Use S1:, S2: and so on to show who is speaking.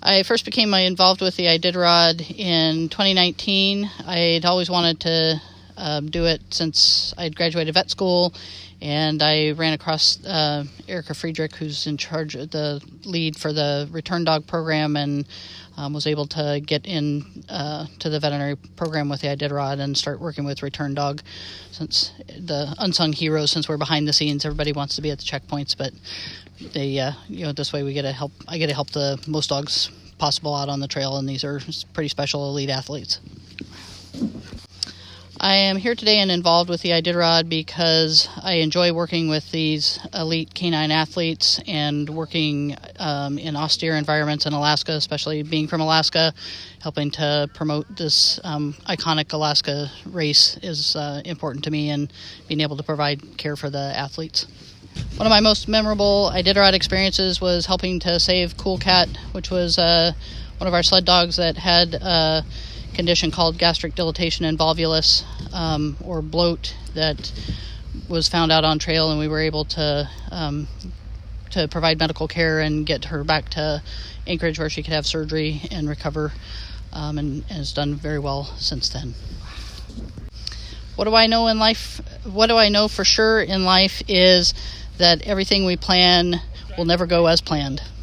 S1: I first became involved with the Iditarod in 2019. I'd always wanted to do it since I'd graduated vet school, and I ran across Erica Friedrich, who's in charge of the lead for the return dog program, and was able to get in to the veterinary program with the Iditarod and start working with return dog. Since the unsung heroes, since we're behind the scenes, everybody wants to be at the checkpoints, but they, this way I get to help the most dogs possible out on the trail, and these are pretty special elite athletes. I am here today and involved with the Iditarod because I enjoy working with these elite canine athletes and working in austere environments in Alaska, especially being from Alaska. Helping to promote this iconic Alaska race is important to me, and being able to provide care for the athletes. One of my most memorable Iditarod experiences was helping to save Cool Cat, which was one of our sled dogs that had a condition called gastric dilatation and volvulus, or bloat, that was found out on trail, and we were able to provide medical care and get her back to Anchorage where she could have surgery and recover, and has done very well since then. What do I know in life? What do I know for sure in life is that everything we plan will never go as planned.